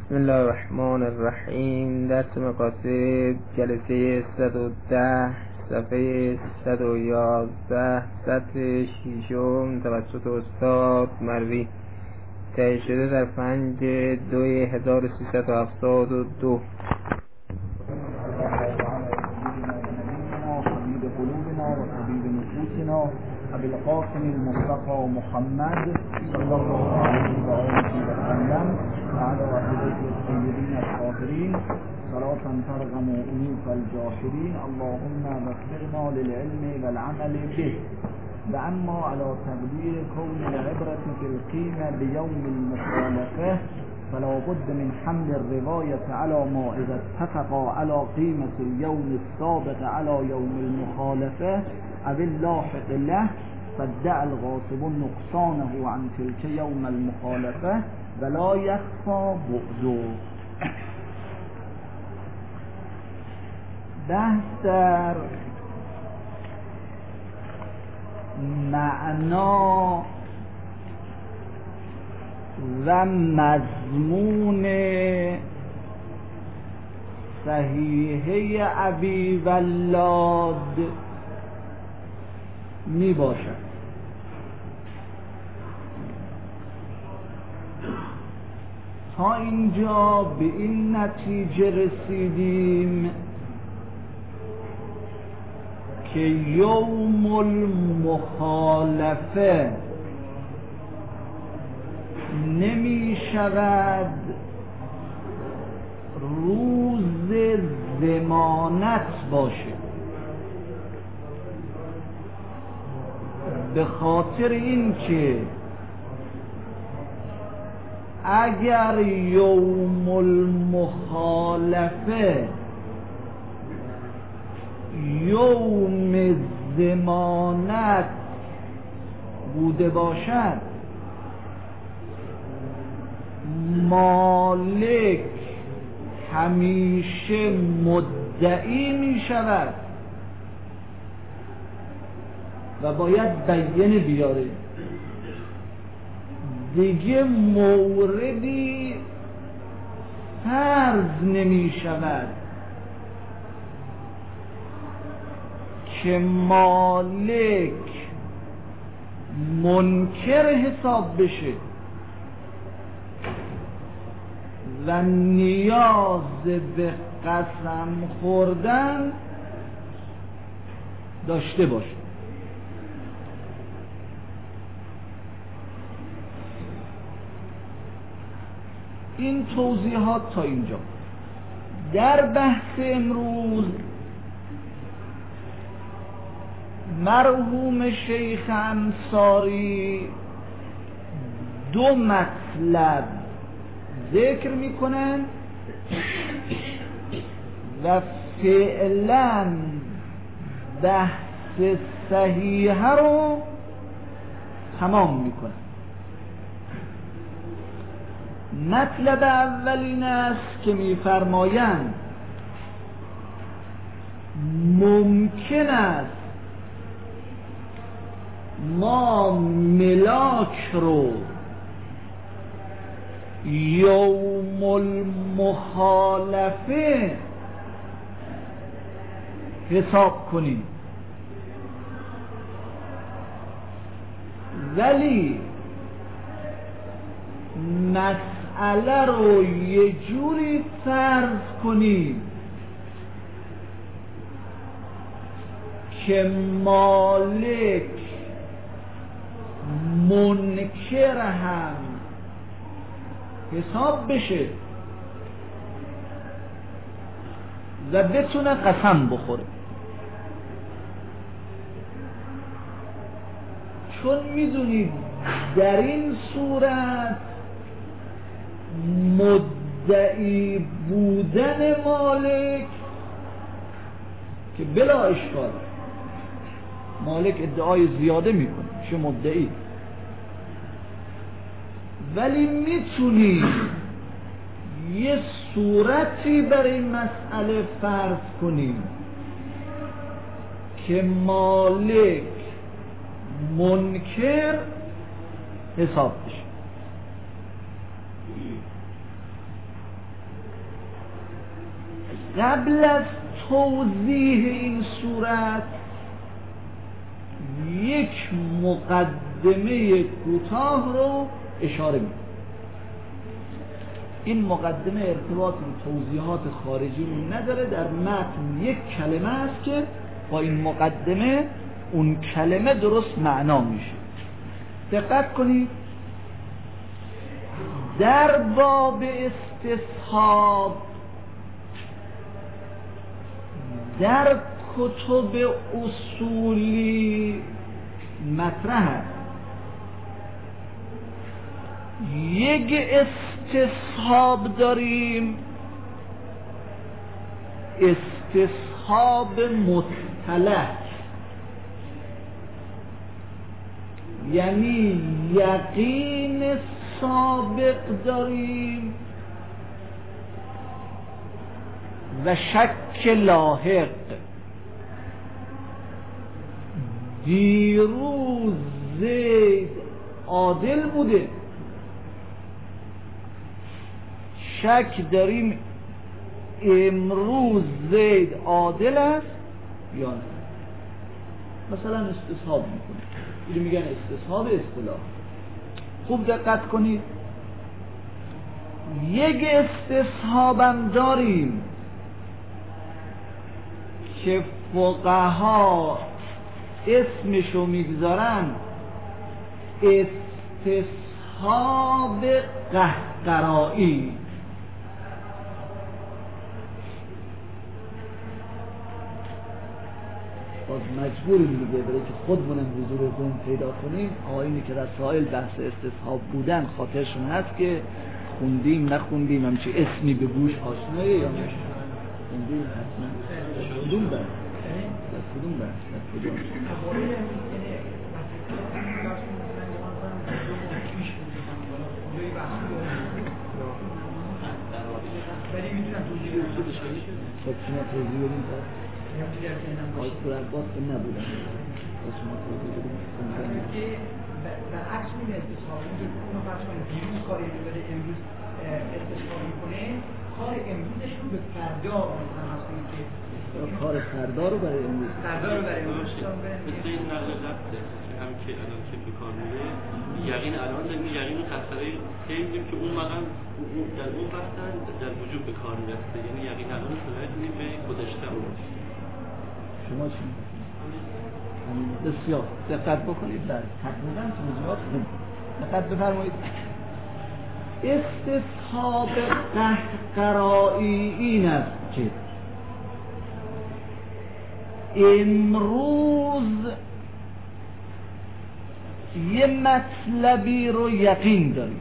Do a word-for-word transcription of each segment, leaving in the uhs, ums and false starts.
بسم الله الرحمن الرحیم. درس مقاصد جلسه صد و ده صفحه صد و یازده سطر شیشم توسط استاد مروی تهیه شده در پنج دوی هزار و سیصد و هفتاد و دو. ابي القاسم المصطفى محمد صلى الله عليه وآله وسلم وعلى آله الطيبين الطاهرين صلاة ترغم أنوف الجاحدين. اللهم وفقنا للعلم والعمل به. وأما على تقدير كون العبرة في القيمة بيوم المخالفة فلا بد من حمل الرواية على ما إذا اتفق على قيمة اليوم السابق على يوم المخالفة أو اللاحق له، فادعى الغاصب نقصانه عن تلك يوم المخالفة ولا يخفى بغضه. بحث در معنا و مضمون صحیحه ابی ولاد می باشد. تا اینجا به این نتیجه رسیدیم که یوم المخالفه نمی شود روز ضمانت باشه، به خاطر این که اگر یوم المخالفه یوم ضمانت بوده باشد، مالک همیشه مدعی می شود و باید بیانه بیاره. دیگه موردی فرض نمی شود که مالک منکر حساب بشه و نیاز به قسم خوردن داشته باشه. این توضیحات تا اینجا. در بحث امروز مرحوم شیخ انصاری دو مطلب ذکر میکنن و فعلا بحث صحیحه رو تمام میکنن. مطلب اول این است که میفرمایند ممکن است ما ملاک رو یوم المخالفه حساب کنیم، ولی مسئله رو یه جوری فرض کنیم که مالک منکر هم حساب بشه و بتونه قسم بخوره. چون میدونید در این صورت مدعی بودن مالک که بلا اشکال مالک ادعای زیاده میکنه چه مدعی، ولی میتونی یه صورتی برای مسئله فرض کنیم که مالک منکر حساب بشه. قبل از توضیح این صورت یک مقدمه کوتاه رو اشاره می‌کنه. این مقدمه ارتباط به توضیحات خارجی رو نداره، در متن یک کلمه است که با این مقدمه اون کلمه درست معنا میشه. دقت کنید در باب استصحاب در کتب اصولی مطرح است. یک استصحاب داریم، استصحاب مطلق، یعنی یقین سابق داریم و شک لاحق. دیروز زید عادل بوده، شک داریم امروز زید عادل است یا نه. مثلا استصحاب میکنه، اینو میگن استصحاب اصطلاح. خوب دقت کنید، یک استصحابم داریم که فقها اسمشو میگذارن استصحاب قهقرایی. باز مجبوریم دیگه برای که خودمونم حضور ذهن پیدا کنیم. آقایونی که رسائل بحث استصحاب بودن خاطرشون هست که خوندیم نخوندیم، همچی اسمی به گوش آشنایه یا نه؟ خوندیم حتما. کدوم بحث؟ در کدوم بحث؟ در کدوم؟ خب شما توضیح بدیم پس؟ آقای سورتباز که نبودن با شما توضیح بدیم که برعکس این استصحاب اینجا اونو فرض کنید دیروز کاری رو بده امروز استصحاب میکنه، کار امروزش رو به فردا مثلا هستیم که کار فردا رو برای امروز فردا رو برای امروز مثل این نقل رفته هم که الان که به کار میره یقین الان داریم یقین قصره خیلی که اون مقام در اون وقتن در وجود به کار میرسته، یعنی یقین الان سرایت میدیم به گذشته رو. شما چی؟ بسیار دقت بکنید در تقریبا توضیحات خوب دقت بفرمایید. استصحاب قهقرایی این است که امروز یه مطلبی رو یقین داریم،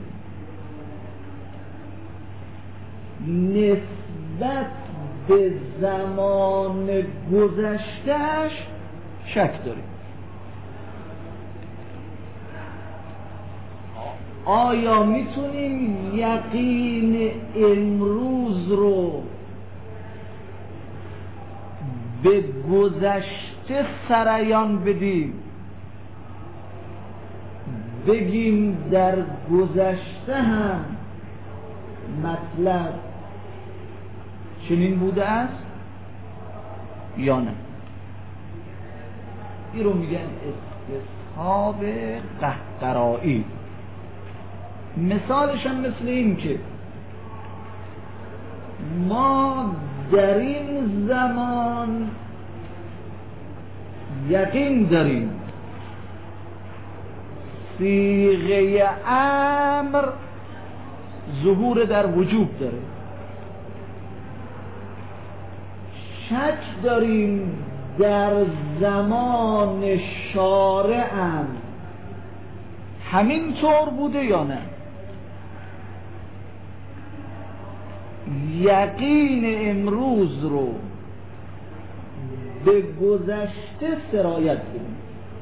نسبت به زمان گذشتهش شک داریم. آیا میتونیم یقین امروز رو به گذشته سریان بدیم، بگیم در گذشته هم مطلب چنین بوده است یا نه؟ این رو میگن استصحاب قهقرایی. مثالش هم مثل این که ما در این زمان یقین داریم صیغه امر ظهور در وجوب داره، شک داریم در زمان شارعم همین طور بوده یا نه. یقین امروز رو به گذشته سرایت کنیم،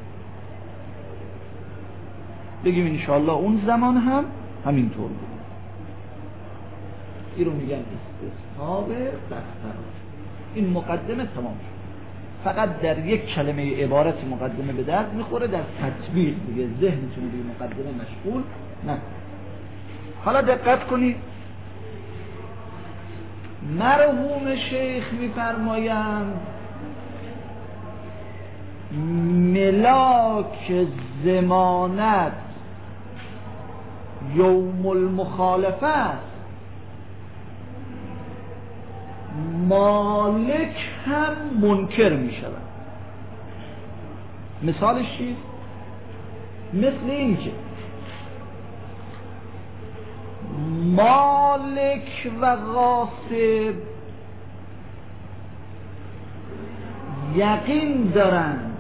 بگیم انشاءالله اون زمان هم همین طور بود. این رو میگن استصحاب قهقرایی. این مقدمه تمام شد. فقط در یک کلمه عبارت مقدمه به درد میخوره، در تطبیق دیگه ذهنتون به مقدمه مشغول نکنید. حالا دقت کنید، مرحوم شیخ میفرمایند ملاک ضمانت یوم المخالفه است، مالک هم منکر می شود. مثالش چیست؟ مثل این که مالک و غاصب یقین دارند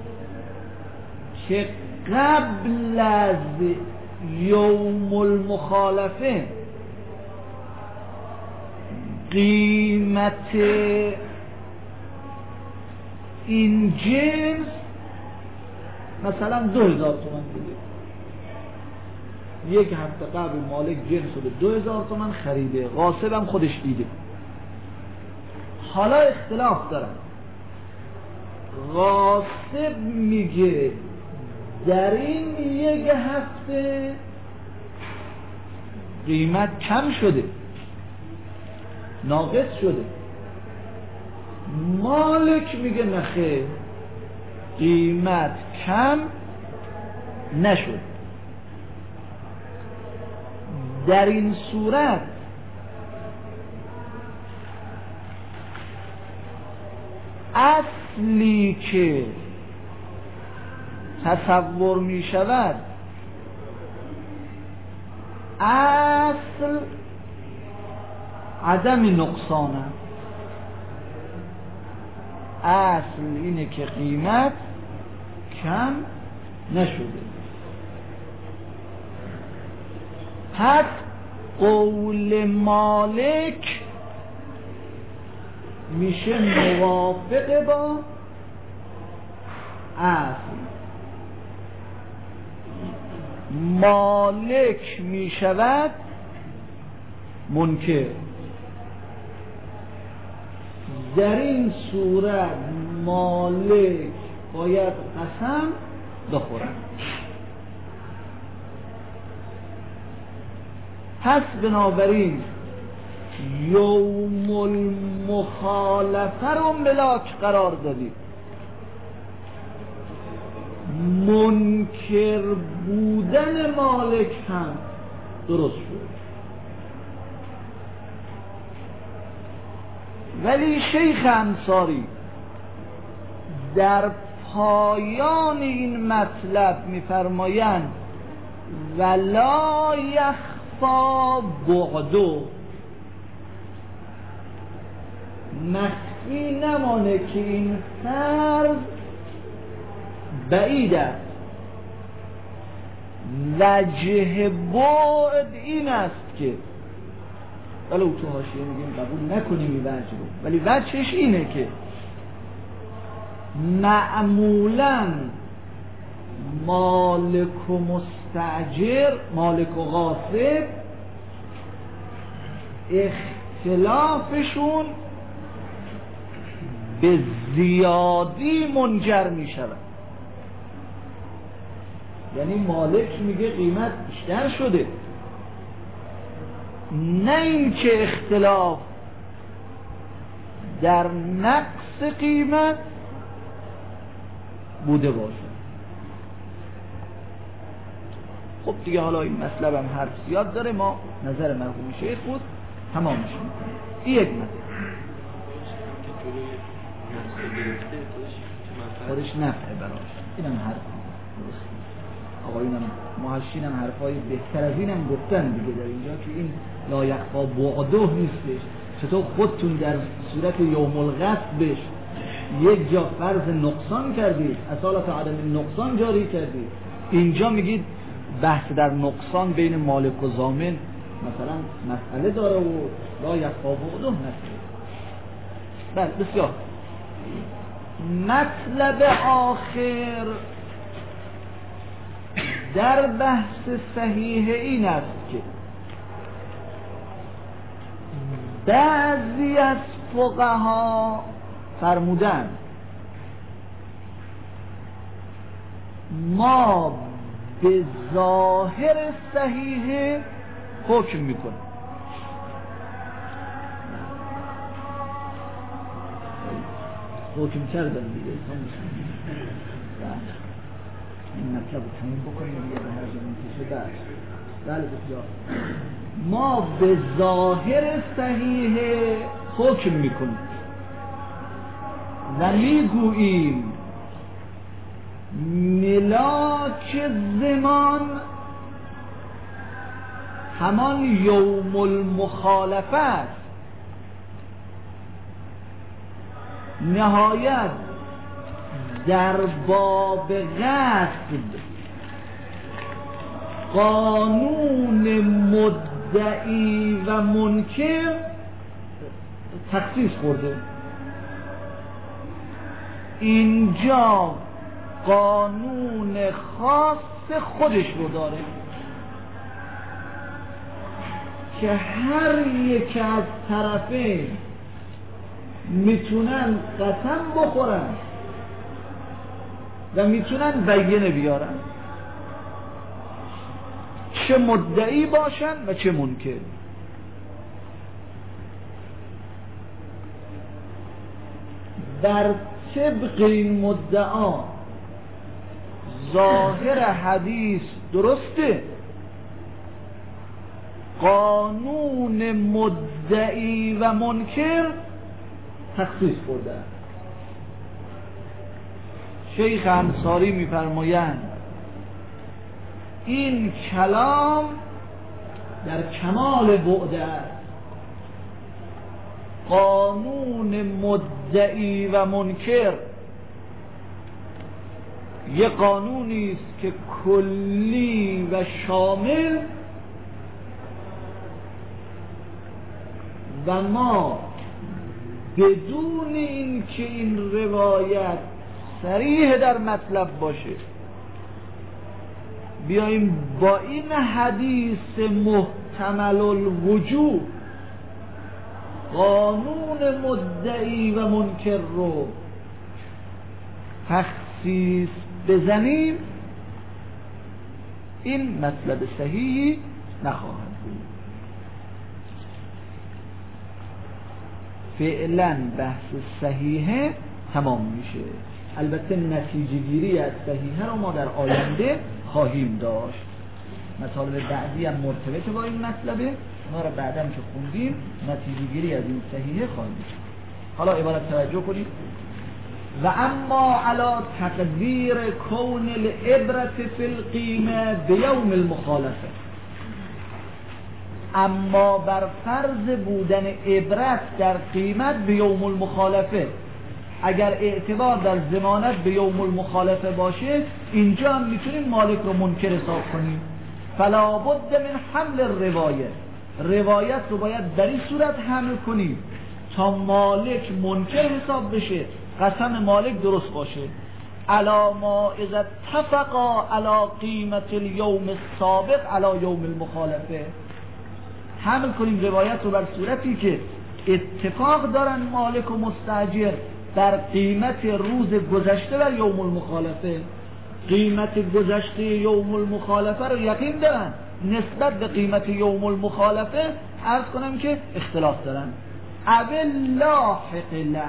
که قبل از یوم المخالفه قیمت این جنس مثلا دو هزار تومن بوده. یک هفته قبل مالک جنس رو به دو هزار تومن خریده، غاصب هم خودش دیده. حالا اختلاف دارن، غاصب میگه در این یک هفته قیمت کم شده، ناقص شده. مالک میگه نخیر، قیمت کم نشد. در این صورت اصلی که تصور می شود، اصل عدم نقصان است. اصل اینه که قیمت کم نشده. پس قول مالک میشه موافق با اصل. مالک میشود منکر. در این صورت مالک باید قسم بخورد. پس بنابراین یوم المخالفه رو ملاک قرار دادیم. منکر بودن مالک هم درست شد. ولی شیخ انصاری در پایان این مطلب میفرمایند ولا یخفا بعدو، مخفی نمانه که این فرض بعید است. وجه بعد این است که ولو تو حاشیه میگیم قبول نکنیم این وجه رو، ولی وجهش اینه که معمولاً مالک و مستأجر، مالک و غاصب اختلافشون به زیادی منجر می شود. یعنی مالک میگه قیمت بیشتر شده، نه اینکه اختلاف در نقص قیمت بوده باشه. خب دیگه حالا این مطلب هم حرف زیاد داره، ما نظر مرحوم شیخ بود تمامش میکنیم. این یک مطلب خودش نفعه براش، اینم حرف درست. آقایونم محشین هم حرفای بهتر از این هم گفتن دیگه در اینجا که این لایخفا بعده نیستش. چطور خودتون در صورت یوم الغصبش یک جا فرض نقصان کردید، اصالت عدم نقصان جاری کردید، اینجا میگید بحث در نقصان بین مالک و ضامن مثلا مسئله داره و لایخفا بعده نستید. بله بسیار. مطلب آخر در بحث صحیح این است که بعضی از فقها فرمودن ما به ظاهر صحیح حکم میکنیم. حکم کردن دیگه این مطلب رو تموم بکنیم دیگه به هر جمعی کشه درس. بله بسیار ما به ظاهر صحیح حکم میکنیم و میگوییم ملاک زمان همان یوم المخالفه است. نهایت در باب غصب قانون مدعی و منکر تخصیص خورده. اینجا قانون خاص خودش رو داره که هر یک از طرفین میتونن قسم بخورن و میتونن بینه بیارن، چه مدعی باشن و چه منکر. بر طبق این مدعا ظاهر حدیث درسته، قانون مدعی و منکر تخصیص خورده. شیخ انصاری می‌فرمایند این کلام در کمال بعد است. قانون مدعی و منکر یه قانونی است که کلی و شامل و ما بدون این که این روایت صریح در مطلب باشه بیاییم با این حدیث محتمل الوجوه قانون مدعی و منکر رو تخصیص بزنیم، این مطلب صحیحی نخواهد بود. فعلا بحث صحیحه تمام میشه. البته نتیجه گیری از صحیحه رو ما در آینده خواهیم داشت. مطالب بعدی هم مرتبط با این مطلبه، اونا رو بعداً که خوندیم نتیجه گیری از این صحیحه خواهیم داشت. حالا عبارت توجه کنید. و اما علی تقدیر کون العبرة فی القیمه بیوم المخالفه، اما بر فرض بودن عبرت در قیمت به یوم المخالفه، اگر اعتبار در ضمانت به یوم المخالفه باشه اینجا هم میتونیم مالک رو منکر حساب کنیم. فلا بد من حمل الروایه، روایت رو باید در این صورت حمل کنیم تا مالک منکر حساب بشه، قسم مالک درست باشه. علا ما اذا اتفقا علی قیمت اليوم السابق علی یوم المخالفه، حمل کنیم روایت رو بر صورتی که اتفاق دارن مالک و مستاجر در قیمت روز گذشته بر یوم المخالفه. قیمت گذشته یوم المخالفه رو یقین دارن، نسبت به قیمت یوم المخالفه عرض کنم که اختلاف دارن. اول لاحق له،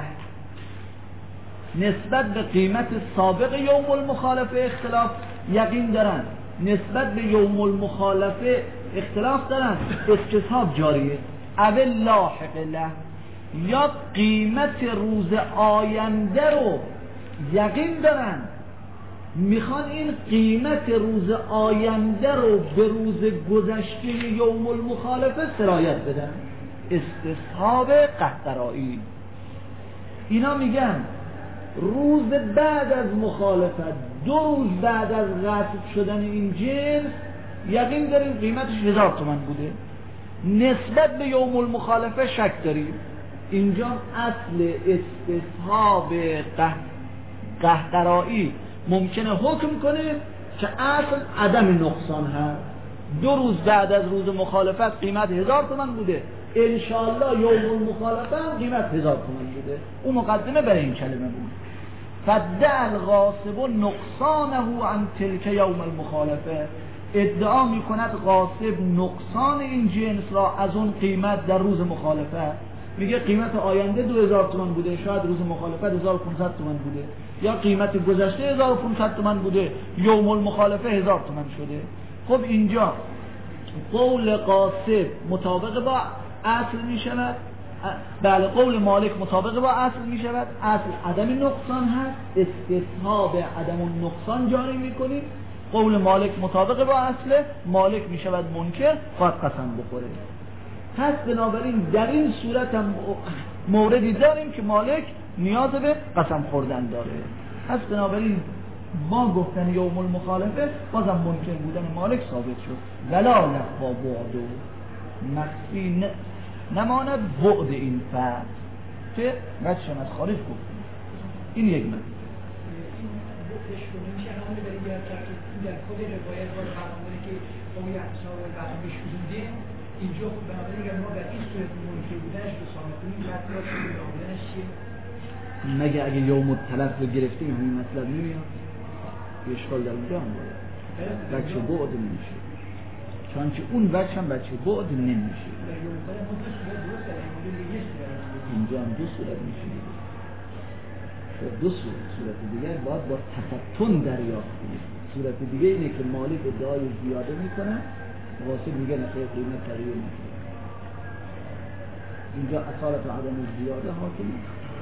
نسبت به قیمت سابق یوم المخالفه اختلاف یقین دارن، نسبت به یوم المخالفه اختلاف دارن، استصحاب جاریه. اول لاحق له، یا قیمت روز آینده رو یقین دارن، میخوان این قیمت روز آینده رو به روز گذشته یوم المخالفه سرایت بدن، استصحاب قهقرایی. اینا میگن روز بعد از مخالفت، دو روز بعد از غصب شدن این جنس یقین داریم قیمتش هزار تومان بوده، نسبت به یوم المخالفه شک داریم. اینجا اصل استصحاب قهقرایی ممکنه حکم کنه که اصل عدم نقصان هست. دو روز بعد از روز مخالفت قیمت هزار تومان بوده، انشاءالله یوم المخالفه هم قیمت هزار تومان بوده. اون مقدمه برای این کلمه بود. فدع الغاصب نقصانه عن تلک یوم المخالفه، ادعا میکند غاصب نقصان این جنس را از اون قیمت در روز مخالفه. میگه قیمت آینده دو هزار تومان بوده، شاید روز مخالفت هزار و پانصد تومان بوده، یا قیمت گذشته هزار و پانصد تومان بوده، یوم المخالفه هزار تومان شده. خب اینجا قول قاسم مطابق با اصل می شود، بله قول مالک مطابق با اصل می شود، اصل عدم نقصان هست، استثناء به عدم نقصان جاری می کنیم. قول مالک مطابق با اصل، مالک می شود منکر، باید قسم بخوره. پس بنابراین در این صورت هم موردی داریم که مالک نیاز به قسم خوردن داره. پس بنابراین ما گفتن یوم المخالفه بازم منکر بودن مالک ثابت شد. ولا لفظا بعدو مخفی نماند بعد این فرد که بچه از خارج گفتیم. این یک من در خود روایت باید فرمانده که قوی احساب و قسمش بوده اینجا خود بنابراین ما در این صورت منکر بودنش رو ثابت کنیم وقتی را که بودنش چیه؟ مگه اگه یوم التلف رو گرفتیم این مطلب نمیاد؟ اشکال در اونجا هم باید بچه بعد نمیشه، چون که اون بچه هم بچه بعد نمیشه. اینجا هم دو صورت میشه، دو صورت صورت دیگر باید با تفتن دریافت کنید. صورت دیگه اینه که مالک ادعای زیاده میکنه، واسه میگه نخیر قیمت تغییر میکنه. اینجا اصالت و عدم زیاده حاکمه.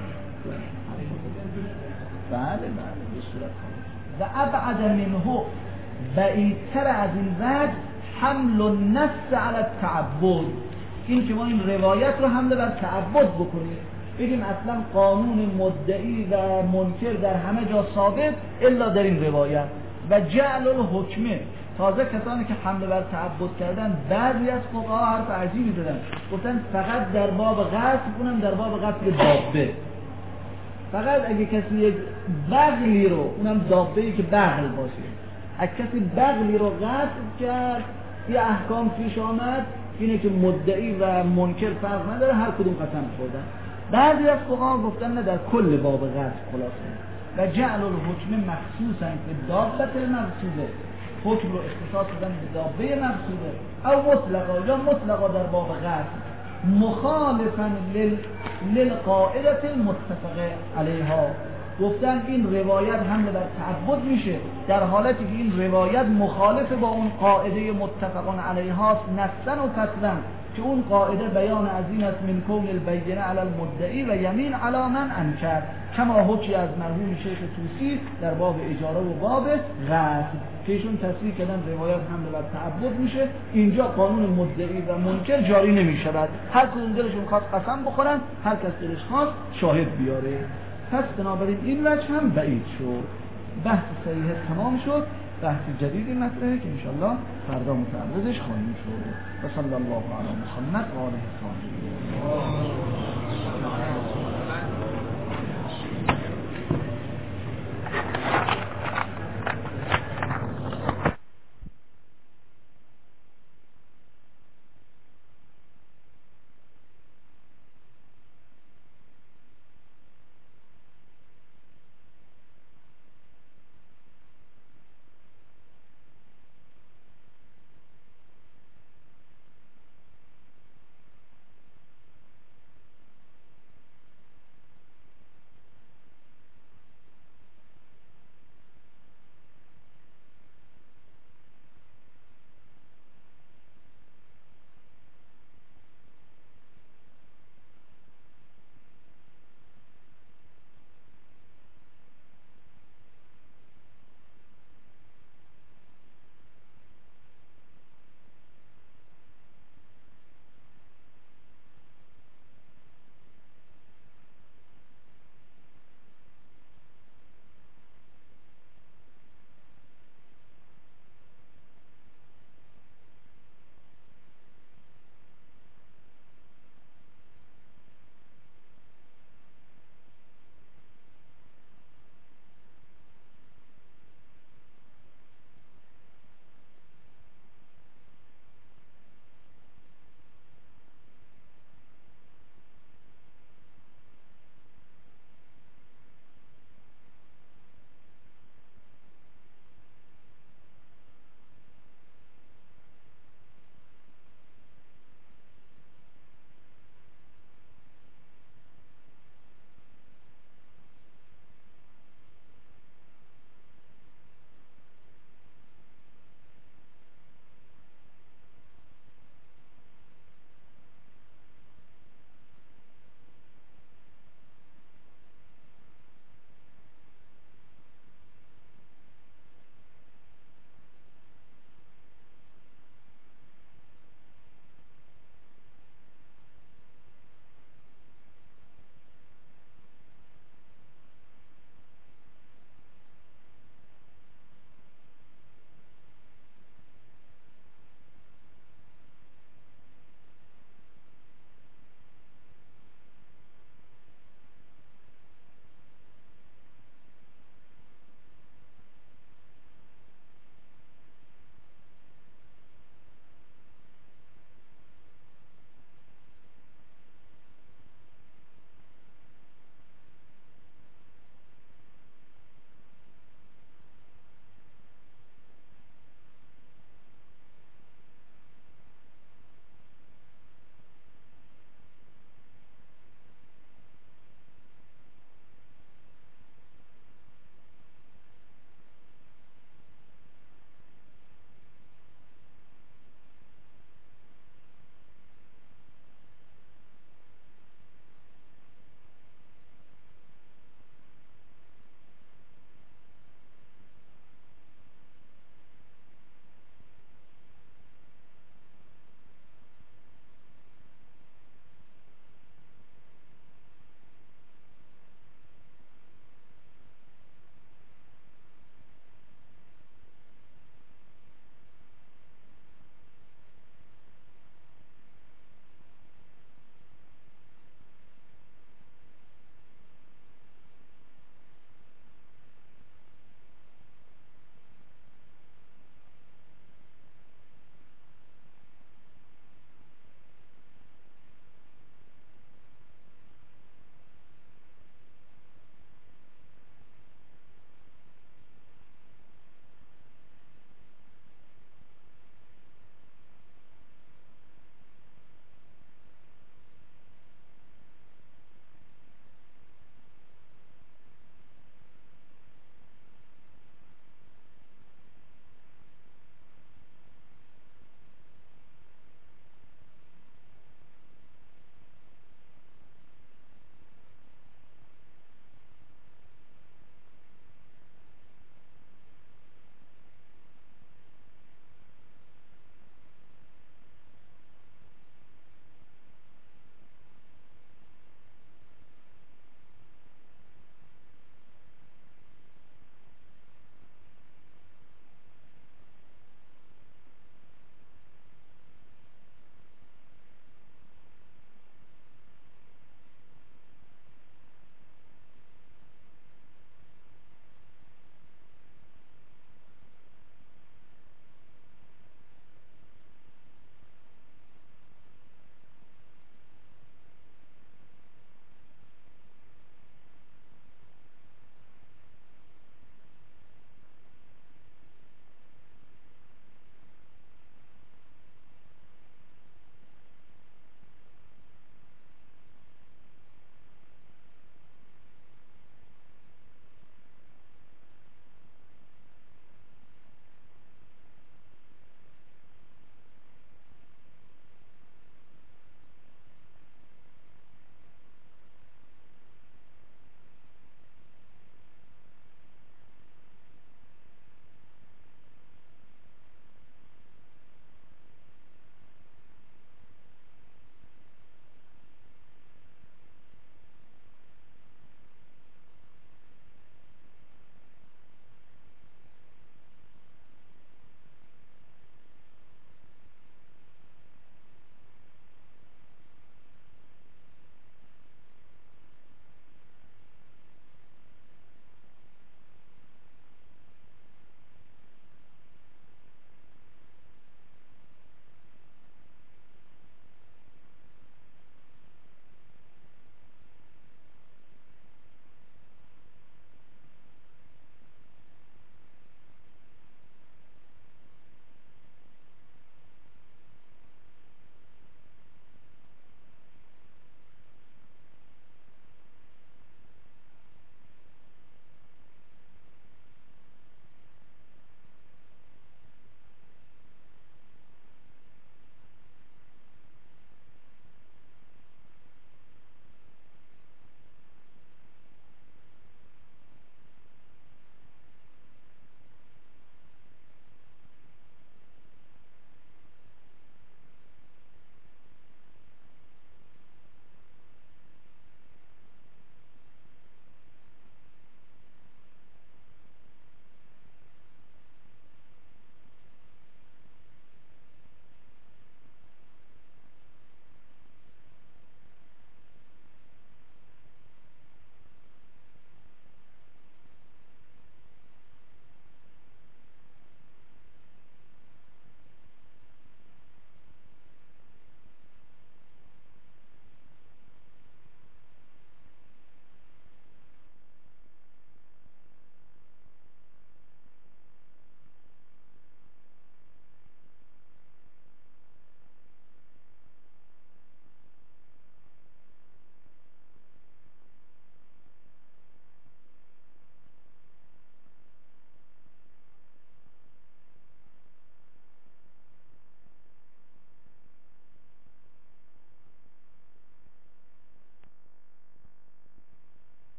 بله بله دو صورت خواهد و ابعد منه بعیدتر از این وجه حمل النص علی التعبد، این که ما این روایت رو حمل بر تعبد بکنیم، بگیم اصلا قانون مدعی و منکر در همه جا ثابت الا در این روایت. و جعل الحکمه، تازه کسانی که حمله بر تعبد کردن بعضی از فقها حرف عجیبی زدن، گفتن فقط در باب غصب، اونم در باب قتل دابه. فقط اگه کسی یک بغلی رو، اونم دابه‌ای که بغل باشه، اگه کسی بغلی رو غصب کرد یه احکام پیش آمد، اینه که مدعی و منکر فرق نداره، هر کدوم قسم خوردن. بعضی از فقها گفتن نه در کل باب غصب خلاصه. و جعل الحکم مخصوصا که دابت المقصوده، حکم رو اختصاص دادن به دابه مقصوده، او مطلقا یا مطلقا در باب غصب، مخالفا لل... للقاعدت المتفق علیها. گفتن این روایت حمله بر تعبد میشه در حالتی که این روایت مخالف با اون قاعده متفق علیها نصا و فصلا، که اون قاعده بیان از این است من کون البینه علی المدعی و یمین علی من انکر، کما حکی از مرحوم شیخ طوسی در باب اجاره و باب غصب که ایشون تصریح کردن روایت حمله بر تعبد میشه. اینجا قانون مدعی و منکر جاری نمیشود، هر کدوم دلشون خواست قسم بخورن، هر کس دلش خواست شاهد بیاره. پس بنابراین این وجه هم بعید شد. بحث صحیح تمام شد. بحث جدیدی مطرحه که انشالله فردا متعرضش خواهیم شد. و صلی الله علی محمد و آله الطاهرین.